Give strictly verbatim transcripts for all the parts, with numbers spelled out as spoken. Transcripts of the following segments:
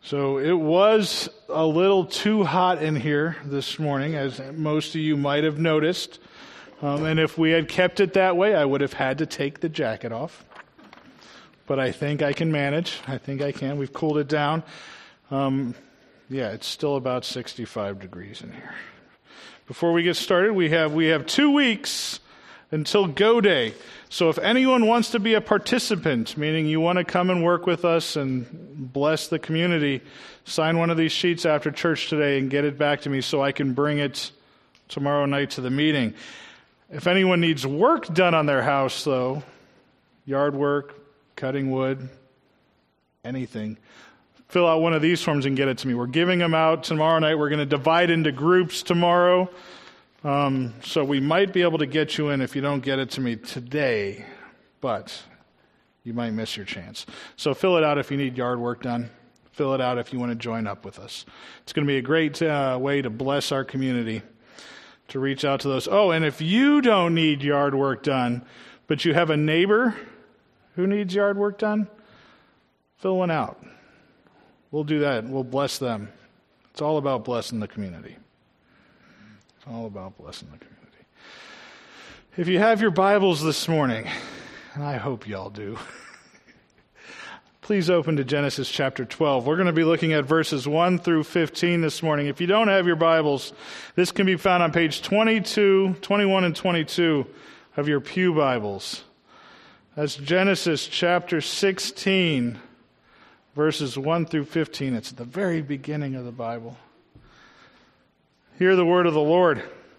So it was a little too hot in here this morning, as most of you might have noticed. Um, and if we had kept it that way, I would have had to take the jacket off. But I think I can manage. I think I can. We've cooled it down. Um, yeah, it's still about sixty-five degrees in here. Before we get started, we have we have two weeks until Go Day. So if anyone wants to be a participant, meaning you want to come and work with us and bless the community, sign one of these sheets after church today and get it back to me so I can bring it tomorrow night to the meeting. If anyone needs work done on their house, though, yard work, cutting wood, anything, fill out one of these forms and get it to me. We're giving them out tomorrow night. We're going to divide into groups tomorrow. Um, so we might be able to get you in if you don't get it to me today, but you might miss your chance. So fill it out if you need yard work done. Fill it out if you want to join up with us. It's going to be a great uh, way to bless our community, to reach out to those. Oh, and if you don't need yard work done, but you have a neighbor who needs yard work done, fill one out. We'll do that. We'll bless them. It's all about blessing the community. It's all about blessing the community. If you have your Bibles this morning, and I hope y'all do, please open to Genesis chapter twelve. We're going to be looking at verses one through fifteen this morning. If you don't have your Bibles, this can be found on page twenty-two, twenty-one, and twenty-two of your pew Bibles. That's Genesis chapter sixteen, verses one through fifteen. It's at the very beginning of the Bible. Hear the word of the Lord.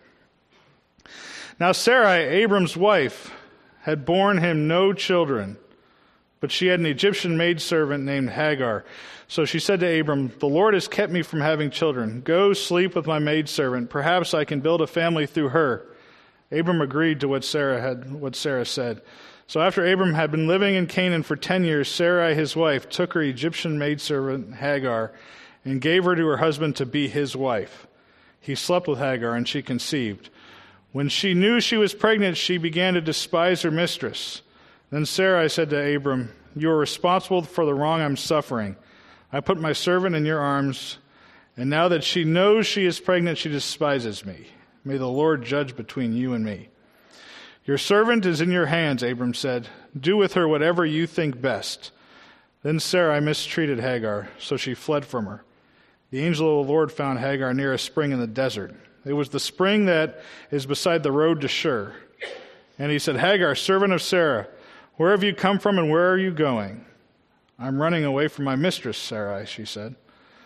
Now Sarai, Abram's wife, had borne him no children, but she had an Egyptian maidservant named Hagar. So she said to Abram, "The Lord has kept me from having children. Go sleep with my maidservant. Perhaps I can build a family through her." Abram agreed to what Sarah had, what Sarah said. So after Abram had been living in Canaan for ten years, Sarai, his wife, took her Egyptian maidservant Hagar and gave her to her husband to be his wife. He slept with Hagar, and she conceived. When she knew she was pregnant, she began to despise her mistress. Then Sarai said to Abram, "You are responsible for the wrong I'm suffering. I put my servant in your arms, and now that she knows she is pregnant, she despises me. May the Lord judge between you and me." "Your servant is in your hands," Abram said. "Do with her whatever you think best." Then Sarai mistreated Hagar, so she fled from her. The angel of the Lord found Hagar near a spring in the desert. It was the spring that is beside the road to Shur. And he said, "Hagar, servant of Sarah, where have you come from and where are you going?" "I'm running away from my mistress, Sarai," she said.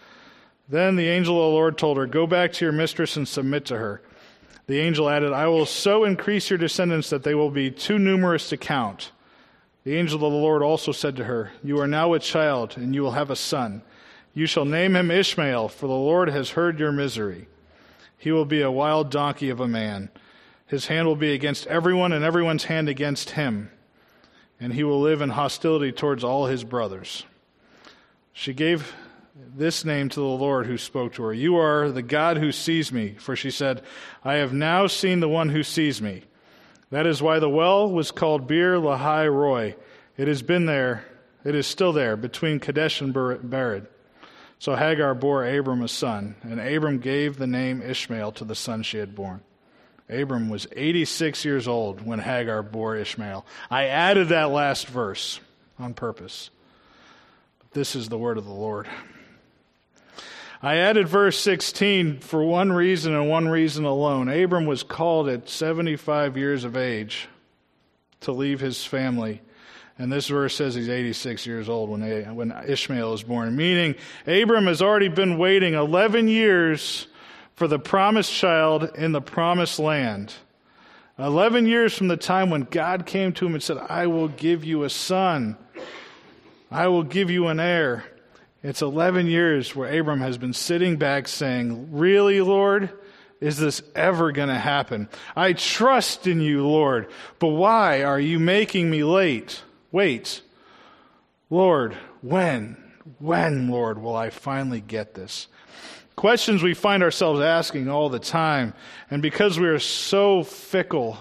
Then the angel of the Lord told her, "Go back to your mistress and submit to her." The angel added, "I will so increase your descendants that they will be too numerous to count." The angel of the Lord also said to her, "You are now a child, and you will have a son. You shall name him Ishmael, for the Lord has heard your misery. He will be a wild donkey of a man. His hand will be against everyone, and everyone's hand against him. And he will live in hostility towards all his brothers." She gave this name to the Lord who spoke to her. "You are the God who sees me." For she said, "I have now seen the one who sees me." That is why the well was called Beer Lahai Roi. It has been there, it is still there, between Kadesh and Bered. So Hagar bore Abram a son, and Abram gave the name Ishmael to the son she had born. Abram was eighty-six years old when Hagar bore Ishmael. I added that last verse on purpose. This is the word of the Lord. I added verse sixteen for one reason and one reason alone. Abram was called at seventy-five years of age to leave his family. And this verse says he's eighty-six years old when when Ishmael was born, meaning Abram has already been waiting eleven years for the promised child in the promised land. eleven years from the time when God came to him and said, "I will give you a son. I will give you an heir." It's eleven years where Abram has been sitting back saying, "Really, Lord? Is this ever going to happen? I trust in you, Lord, but why are you making me late? Wait, Lord, when, when, Lord, will I finally get this?" Questions we find ourselves asking all the time, and because we are so fickle,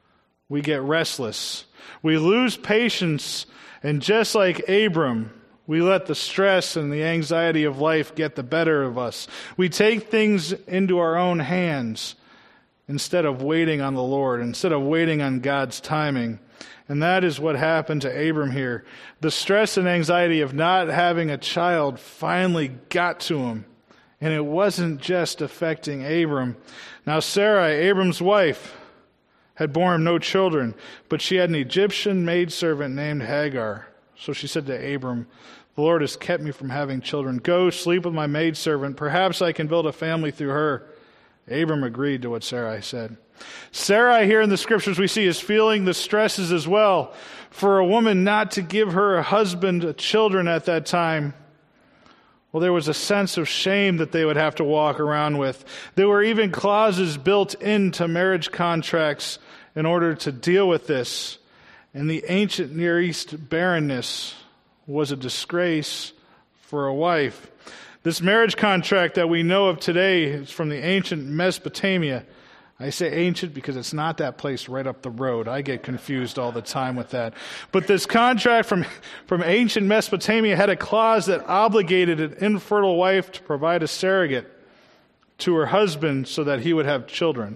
we get restless. We lose patience, and just like Abram, We let the stress and the anxiety of life get the better of us. We take things into our own hands instead of waiting on the Lord, instead of waiting on God's timing. And that is what happened to Abram here. The stress and anxiety of not having a child finally got to him. And it wasn't just affecting Abram. Now Sarai, Abram's wife, had borne him no children, but she had an Egyptian maidservant named Hagar. So she said to Abram, "The Lord has kept me from having children. Go, sleep with my maidservant. Perhaps I can build a family through her." Abram agreed to what Sarai said. Sarai here in the scriptures we see is feeling the stresses as well. For a woman not to give her husband children at that time, well, there was a sense of shame that they would have to walk around with. There were even clauses built into marriage contracts in order to deal with this. In the ancient Near East, barrenness was a disgrace for a wife. This marriage contract that we know of today is from the ancient Mesopotamia. I say ancient because it's not that place right up the road. I get confused all the time with that. But this contract from, from ancient Mesopotamia had a clause that obligated an infertile wife to provide a surrogate to her husband so that he would have children.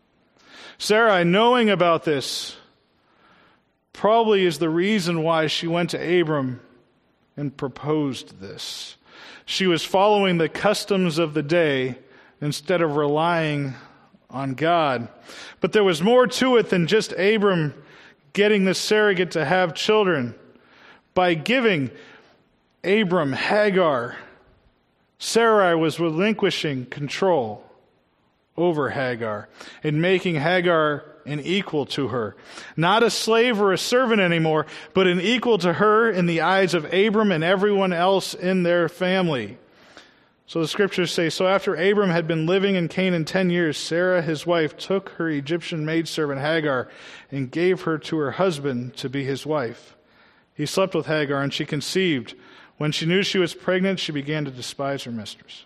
Sarai, knowing about this, probably is the reason why she went to Abram and proposed this. She was following the customs of the day instead of relying on God. But there was more to it than just Abram getting the surrogate to have children. By giving Abram Hagar, Sarai was relinquishing control over Hagar and making Hagar an equal to her. Not a slave or a servant anymore, but an equal to her in the eyes of Abram and everyone else in their family. So the scriptures say, so after Abram had been living in Canaan ten years, Sarah, his wife, took her Egyptian maidservant Hagar and gave her to her husband to be his wife. He slept with Hagar and she conceived. When she knew she was pregnant, she began to despise her mistress.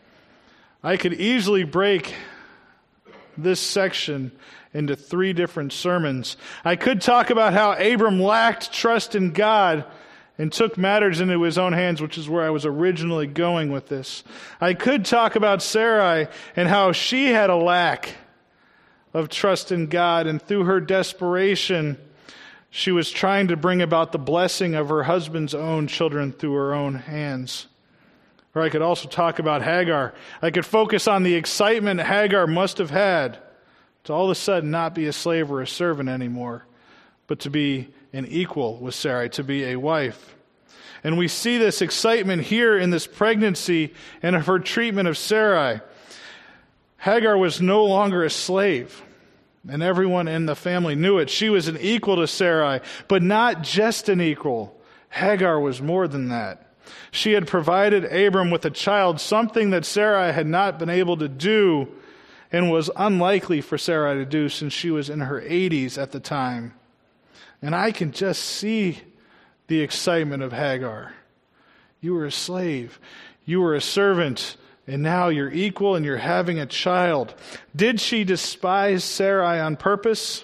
I could easily break this section into three different sermons. I could talk about how Abram lacked trust in God and took matters into his own hands, which is where I was originally going with this. I could talk about Sarai and how she had a lack of trust in God, and through her desperation, she was trying to bring about the blessing of her husband's own children through her own hands. Or I could also talk about Hagar. I could focus on the excitement Hagar must have had to all of a sudden not be a slave or a servant anymore, but to be an equal with Sarai, to be a wife. And we see this excitement here in this pregnancy and of her treatment of Sarai. Hagar was no longer a slave, and everyone in the family knew it. She was an equal to Sarai, but not just an equal. Hagar was more than that. She had provided Abram with a child, something that Sarai had not been able to do and was unlikely for Sarai to do since she was in her eighties at the time. And I can just see the excitement of Hagar. You were a slave. You were a servant. And now you're equal and you're having a child. Did she despise Sarai on purpose?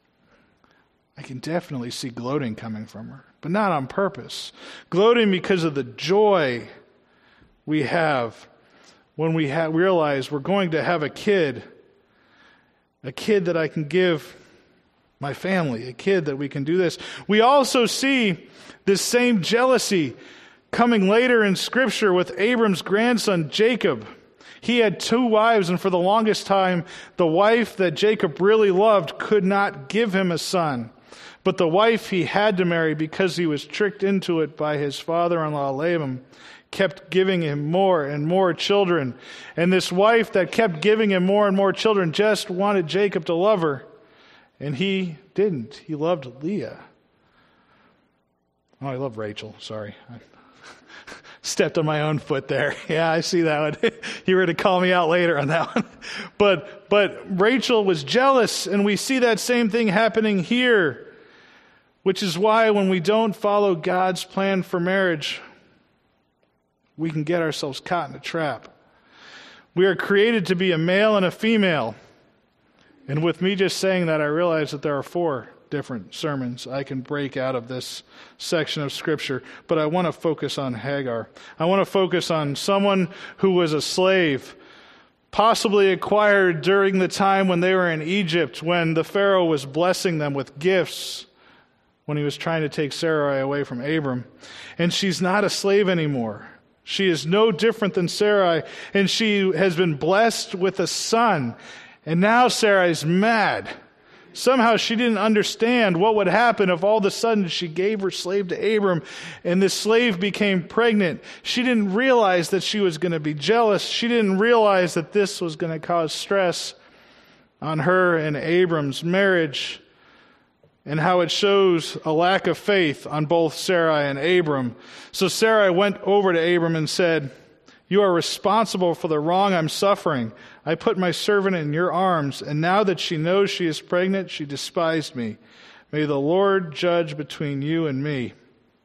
I can definitely see gloating coming from her, but not on purpose. Gloating because of the joy we have when we ha- realize we're going to have a kid, a kid that I can give my family, a kid that we can do this. We also see this same jealousy coming later in Scripture with Abram's grandson, Jacob. He had two wives, and for the longest time, the wife that Jacob really loved could not give him a son. But the wife he had to marry, because he was tricked into it by his father-in-law Laban, kept giving him more and more children. And this wife that kept giving him more and more children just wanted Jacob to love her. And he didn't. He loved Leah. Oh, I love Rachel. Sorry. I stepped on my own foot there. Yeah, I see that one. You were to call me out later on that one. But, but Rachel was jealous, and we see that same thing happening here, which is why when we don't follow God's plan for marriage, we can get ourselves caught in a trap. We are created to be a male and a female. And with me just saying that, I realize that there are four different sermons I can break out of this section of Scripture, but I want to focus on Hagar. I want to focus on someone who was a slave, possibly acquired during the time when they were in Egypt, when the Pharaoh was blessing them with gifts, when he was trying to take Sarai away from Abram. And she's not a slave anymore. She is no different than Sarai, and she has been blessed with a son. And now Sarai's mad. Somehow she didn't understand what would happen if all of a sudden she gave her slave to Abram and this slave became pregnant. She didn't realize that she was going to be jealous. She didn't realize that this was going to cause stress on her and Abram's marriage, and how it shows a lack of faith on both Sarai and Abram. So Sarai went over to Abram and said, "You are responsible for the wrong I'm suffering. I put my servant in your arms, and now that she knows she is pregnant, she despised me. May the Lord judge between you and me."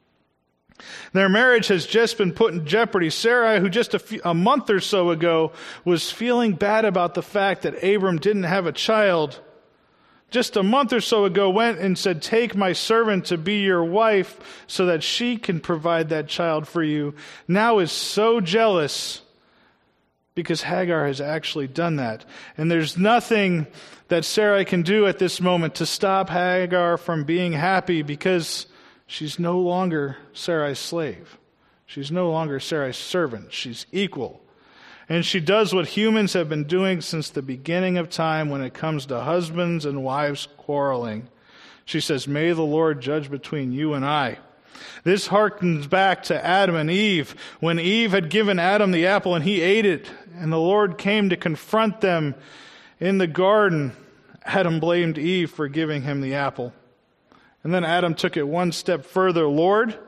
Their marriage has just been put in jeopardy. Sarai, who just a, few, a month or so ago was feeling bad about the fact that Abram didn't have a child, just a month or so ago went and said, "Take my servant to be your wife so that she can provide that child for you," now is so jealous because Hagar has actually done that. And there's nothing that Sarai can do at this moment to stop Hagar from being happy, because she's no longer Sarai's slave. She's no longer Sarai's servant. She's equal. And she does what humans have been doing since the beginning of time when it comes to husbands and wives quarreling. She says, "May the Lord judge between you and I." This harkens back to Adam and Eve, when Eve had given Adam the apple and he ate it, and the Lord came to confront them in the garden. Adam blamed Eve for giving him the apple. And then Adam took it one step further. "Lord,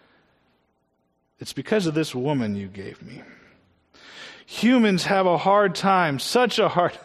it's because of this woman you gave me." Humans have a hard time, such a hard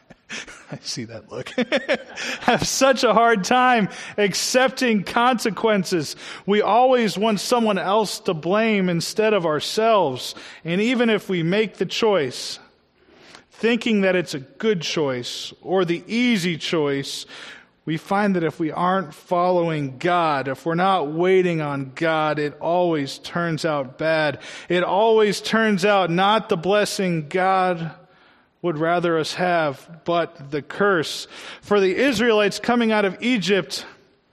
I see that look. have such a hard time accepting consequences. We always want someone else to blame instead of ourselves. And even if we make the choice, thinking that it's a good choice or the easy choice, we find that if we aren't following God, if we're not waiting on God, it always turns out bad. It always turns out not the blessing God would rather us have, but the curse. For the Israelites coming out of Egypt,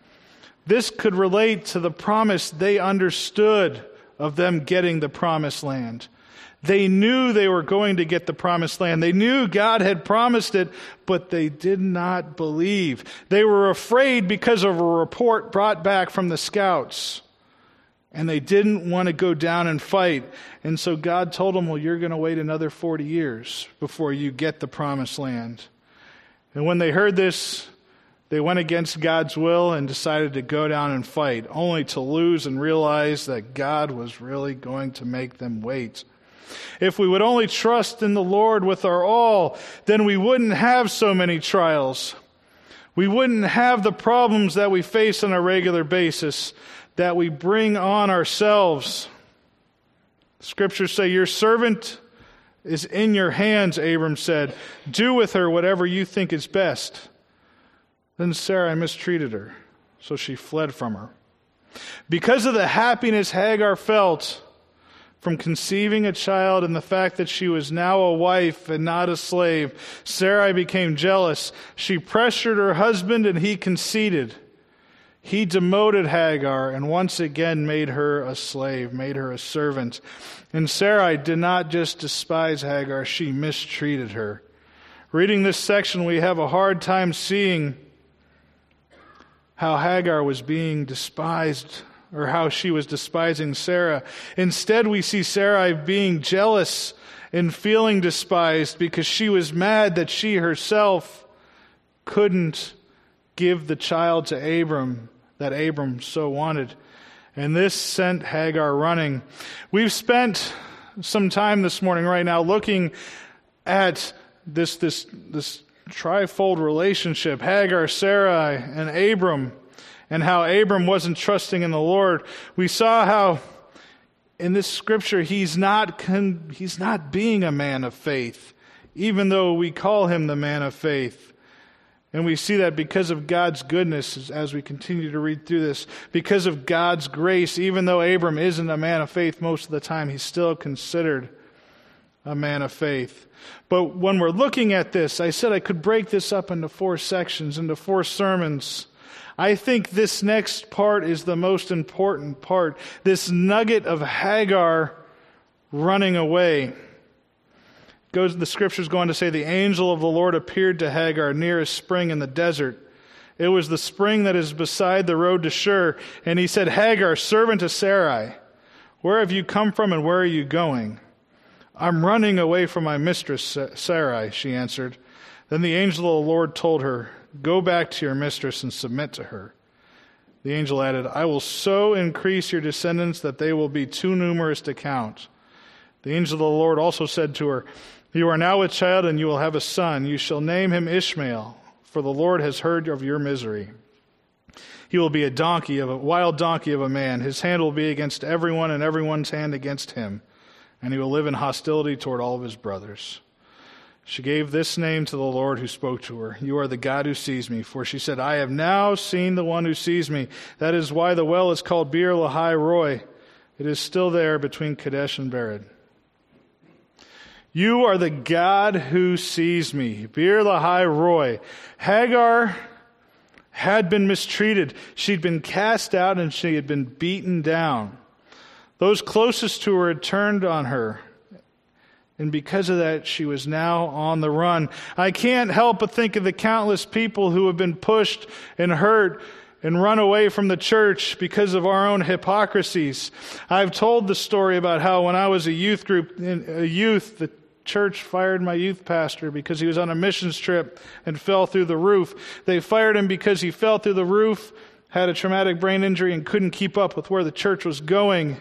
this could relate to the promise they understood of them getting the promised land. They knew they were going to get the promised land. They knew God had promised it, but they did not believe. They were afraid because of a report brought back from the scouts. And they didn't want to go down and fight. And so God told them, "Well, you're going to wait another forty years before you get the promised land." And when they heard this, they went against God's will and decided to go down and fight, only to lose and realize that God was really going to make them wait. If we would only trust in the Lord with our all, then we wouldn't have so many trials. We wouldn't have the problems that we face on a regular basis, that we bring on ourselves. Scriptures say, "Your servant is in your hands," Abram said. "Do with her whatever you think is best." Then Sarai mistreated her, so she fled from her. Because of the happiness Hagar felt from conceiving a child and the fact that she was now a wife and not a slave, Sarai became jealous. She pressured her husband and he conceded. He demoted Hagar and once again made her a slave, made her a servant. And Sarai did not just despise Hagar, she mistreated her. Reading this section, we have a hard time seeing how Hagar was being despised, or how she was despising Sarah. Instead, we see Sarai being jealous and feeling despised because she was mad that she herself couldn't give the child to Abram that Abram so wanted. And this sent Hagar running. We've spent some time this morning right now looking at this this this trifold relationship, Hagar, Sarai, and Abram, and how Abram wasn't trusting in the Lord. We saw how in this scripture he's not con- he's not being a man of faith, even though we call him the man of faith. And we see that because of God's goodness as we continue to read through this, because of God's grace, even though Abram isn't a man of faith most of the time, he's still considered a man of faith. But when we're looking at this, I said I could break this up into four sections, into four sermons. I think this next part is the most important part. This nugget of Hagar running away. Goes, the scripture's going to say, the angel of the Lord appeared to Hagar near a spring in the desert. It was the spring that is beside the road to Shur. And he said, Hagar, servant of Sarai, where have you come from and where are you going? I'm running away from my mistress, Sarai, she answered. Then the angel of the Lord told her, go back to your mistress and submit to her. The angel added, I will so increase your descendants that they will be too numerous to count. The angel of the Lord also said to her, you are now with child and you will have a son. You shall name him Ishmael, for the Lord has heard of your misery. He will be a donkey, of a wild donkey of a man. His hand will be against everyone and everyone's hand against him. And he will live in hostility toward all of his brothers. She gave this name to the Lord who spoke to her. You are the God who sees me. For she said, I have now seen the one who sees me. That is why the well is called Beer Lahai Roi. It is still there between Kadesh and Bered. You are the God who sees me. Beer Lahai Roi. Hagar had been mistreated. She'd been cast out and she had been beaten down. Those closest to her had turned on her. And because of that, she was now on the run. I can't help but think of the countless people who have been pushed and hurt and run away from the church because of our own hypocrisies. I've told the story about how when I was a youth group, a youth, the church fired my youth pastor because he was on a missions trip and fell through the roof. They fired him because he fell through the roof, had a traumatic brain injury, and couldn't keep up with where the church was going.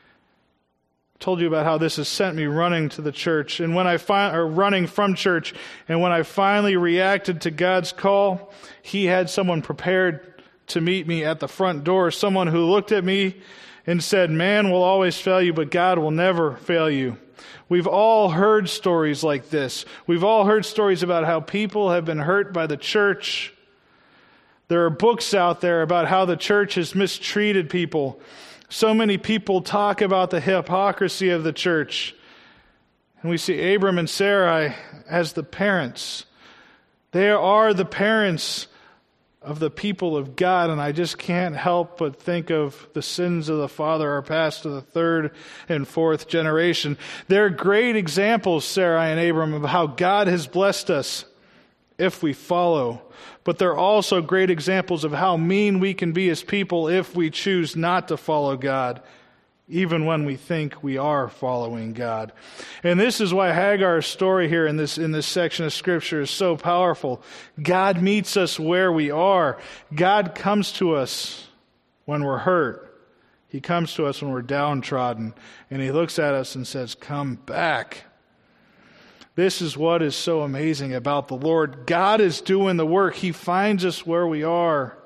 Told you about how this has sent me running to the church, and when I fi- or running from church, and when I finally reacted to God's call, He had someone prepared to meet me at the front door, someone who looked at me and said, man will always fail you, but God will never fail you. We've all heard stories like this. We've all heard stories about how people have been hurt by the church. There are books out there about how the church has mistreated people. So many people talk about the hypocrisy of the church. And we see Abram and Sarai as the parents. They are the parents of the people of God, and I just can't help but think of the sins of the father are passed to the third and fourth generation. They're great examples, Sarai and Abram, of how God has blessed us if we follow. But they're also great examples of how mean we can be as people if we choose not to follow God, even when we think we are following God. And this is why Hagar's story here in this in this section of Scripture is so powerful. God meets us where we are. God comes to us when we're hurt. He comes to us when we're downtrodden. And He looks at us and says, come back. This is what is so amazing about the Lord. God is doing the work. He finds us where we are.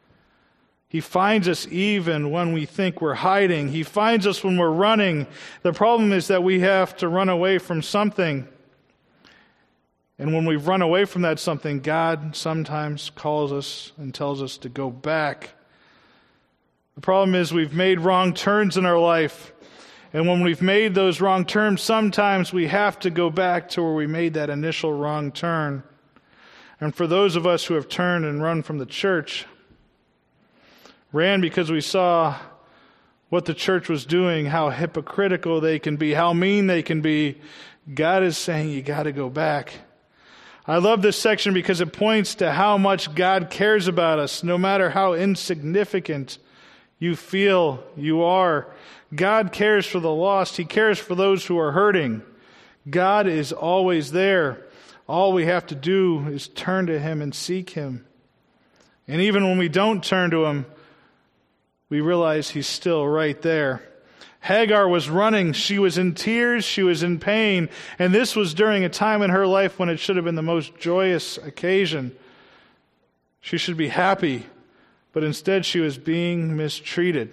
He finds us even when we think we're hiding. He finds us when we're running. The problem is that we have to run away from something. And when we've run away from that something, God sometimes calls us and tells us to go back. The problem is we've made wrong turns in our life. And when we've made those wrong turns, sometimes we have to go back to where we made that initial wrong turn. And for those of us who have turned and run from the church, ran because we saw what the church was doing, how hypocritical they can be, how mean they can be, God is saying you got to go back. I love this section because it points to how much God cares about us, no matter how insignificant you feel you are. God cares for the lost. He cares for those who are hurting. God is always there. All we have to do is turn to Him and seek Him. And even when we don't turn to Him, we realize He's still right there. Hagar was running. She was in tears. She was in pain. And this was during a time in her life when it should have been the most joyous occasion. She should be happy. But instead she was being mistreated.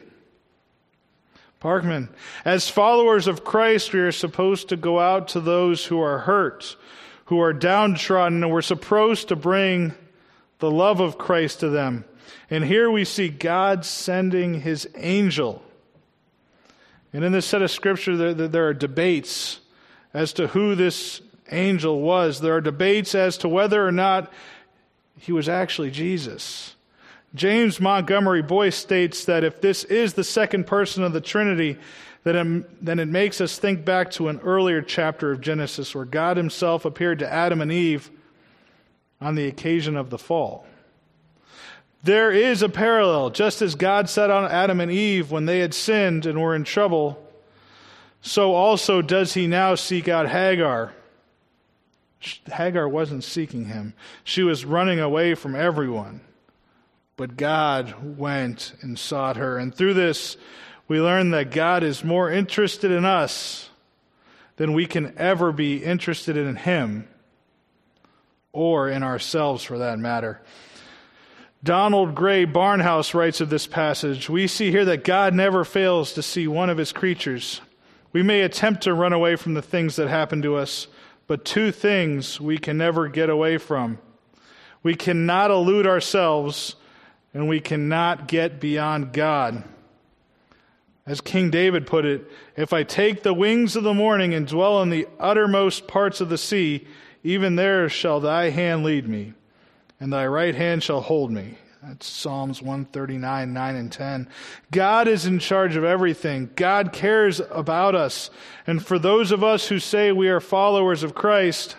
Parkman, as followers of Christ, we are supposed to go out to those who are hurt, who are downtrodden, and we're supposed to bring the love of Christ to them. And here we see God sending his angel. And in this set of scripture, there, there are debates as to who this angel was. There are debates as to whether or not he was actually Jesus. James Montgomery Boyce states that if this is the second person of the Trinity, then it, then it makes us think back to an earlier chapter of Genesis where God himself appeared to Adam and Eve on the occasion of the fall. There is a parallel. Just as God set on Adam and Eve when they had sinned and were in trouble, so also does he now seek out Hagar. Hagar wasn't seeking him. She was running away from everyone. But God went and sought her. And through this, we learn that God is more interested in us than we can ever be interested in him, or in ourselves for that matter. Donald Gray Barnhouse writes of this passage, we see here that God never fails to see one of his creatures. We may attempt to run away from the things that happen to us, but two things we can never get away from. We cannot elude ourselves, and we cannot get beyond God. As King David put it, if I take the wings of the morning and dwell in the uttermost parts of the sea, even there shall thy hand lead me, and thy right hand shall hold me. That's Psalms one thirty-nine, nine and ten. God is in charge of everything. God cares about us. And for those of us who say we are followers of Christ,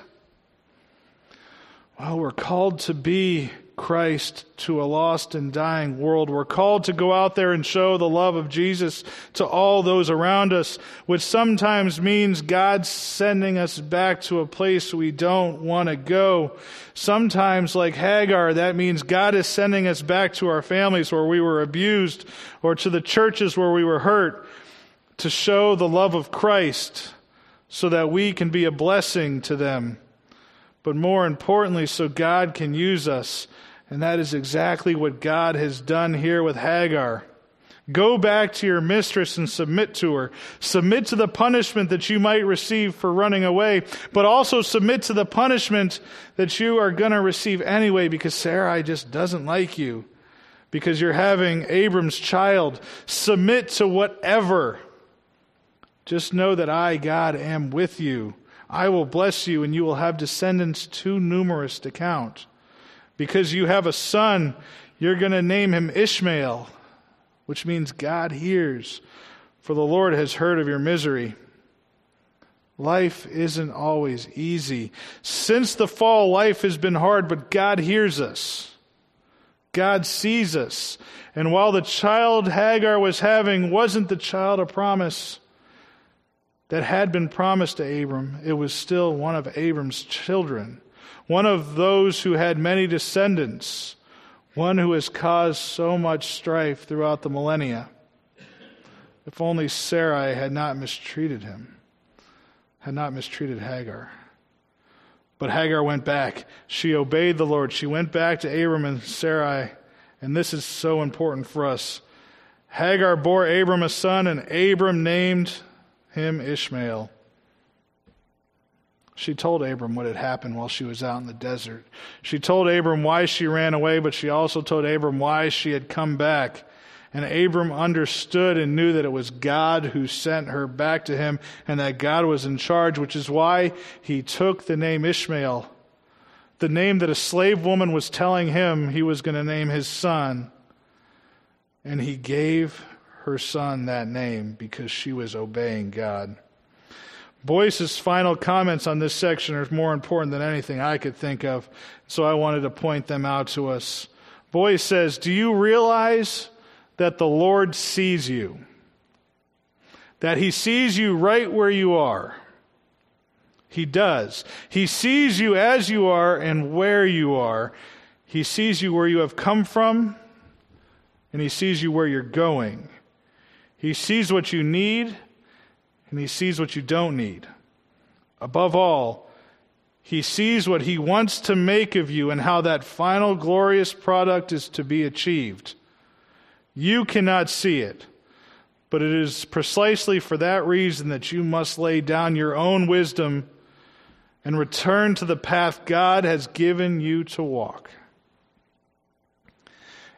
well, we're called to be Christ to a lost and dying world. We're called to go out there and show the love of Jesus to all those around us, which sometimes means God sending us back to a place we don't want to go. Sometimes, like Hagar, that means God is sending us back to our families where we were abused, or to the churches where we were hurt, to show the love of Christ so that we can be a blessing to them. But more importantly, so God can use us. And that is exactly what God has done here with Hagar. Go back to your mistress and submit to her. Submit to the punishment that you might receive for running away, but also submit to the punishment that you are going to receive anyway because Sarai just doesn't like you, because you're having Abram's child. Submit to whatever. Just know that I, God, am with you. I will bless you, and you will have descendants too numerous to count. Because you have a son, you're going to name him Ishmael, which means God hears, for the Lord has heard of your misery. Life isn't always easy. Since the fall, life has been hard, but God hears us. God sees us. And while the child Hagar was having wasn't the child of promise that had been promised to Abram, it was still one of Abram's children. One of those who had many descendants, one who has caused so much strife throughout the millennia. If only Sarai had not mistreated him, had not mistreated Hagar. But Hagar went back. She obeyed the Lord. She went back to Abram and Sarai, and this is so important for us. Hagar bore Abram a son, and Abram named him Ishmael. She told Abram what had happened while she was out in the desert. She told Abram why she ran away, but she also told Abram why she had come back. And Abram understood and knew that it was God who sent her back to him and that God was in charge, which is why he took the name Ishmael, the name that a slave woman was telling him he was going to name his son. And he gave her son that name because she was obeying God. Boyce's final comments on this section are more important than anything I could think of, so I wanted to point them out to us. Boyce says, do you realize that the Lord sees you? That he sees you right where you are. He does. He sees you as you are and where you are. He sees you where you have come from, and he sees you where you're going. He sees what you need, and he sees what you don't need. Above all, he sees what he wants to make of you and how that final glorious product is to be achieved. You cannot see it, but it is precisely for that reason that you must lay down your own wisdom and return to the path God has given you to walk.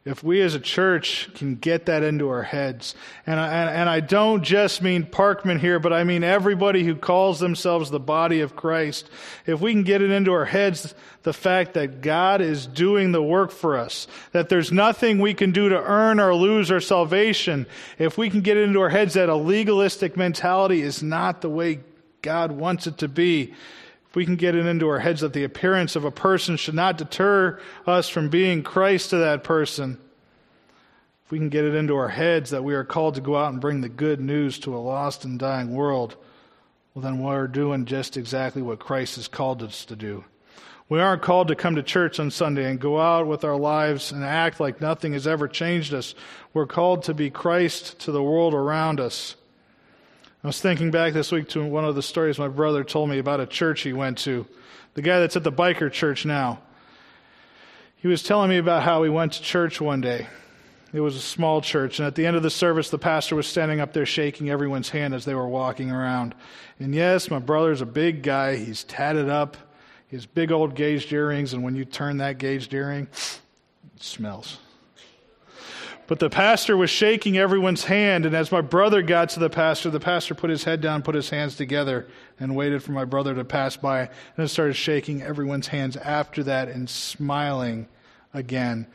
if we as a church can get that into our heads, and I, and, and I don't just mean Parkman here, but I mean everybody who calls themselves the body of Christ, if we can get it into our heads, the fact that God is doing the work for us, that there's nothing we can do to earn or lose our salvation, if we can get it into our heads that a legalistic mentality is not the way God wants it to be, if we can get it into our heads that the appearance of a person should not deter us from being Christ to that person, if we can get it into our heads that we are called to go out and bring the good news to a lost and dying world, well then we're doing just exactly what Christ has called us to do. We aren't called to come to church on Sunday and go out with our lives and act like nothing has ever changed us. We're called to be Christ to the world around us. I was thinking back this week to one of the stories my brother told me about a church he went to. The guy that's at the biker church now. He was telling me about how he went to church one day. It was a small church, and at the end of the service, the pastor was standing up there shaking everyone's hand as they were walking around. And yes, my brother's a big guy. He's tatted up. He has big old gauged earrings, and when you turn that gauged earring, it smells. But the pastor was shaking everyone's hand, and as my brother got to the pastor, the pastor put his head down, put his hands together, and waited for my brother to pass by, and then started shaking everyone's hands after that and smiling again.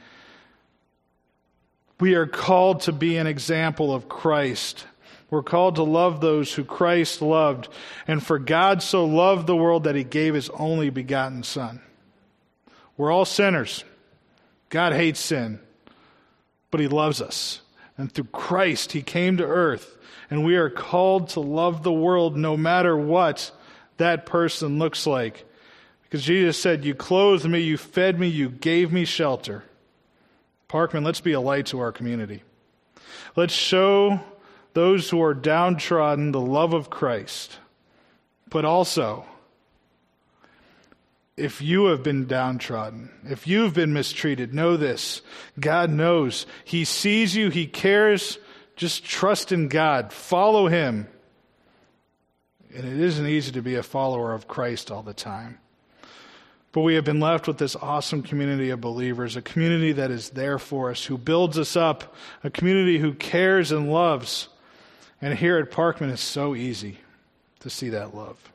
We are called to be an example of Christ. We're called to love those who Christ loved. And for God so loved the world that he gave his only begotten Son. We're all sinners. God hates sin. But he loves us. And through Christ, he came to earth. And we are called to love the world no matter what that person looks like. Because Jesus said, you clothed me, you fed me, you gave me shelter. Parkman, let's be a light to our community. Let's show those who are downtrodden the love of Christ. But also, if you have been downtrodden, if you've been mistreated, know this. God knows. He sees you. He cares. Just trust in God. Follow him. And it isn't easy to be a follower of Christ all the time. But we have been left with this awesome community of believers, a community that is there for us, who builds us up, a community who cares and loves. And here at Parkman, it's so easy to see that love.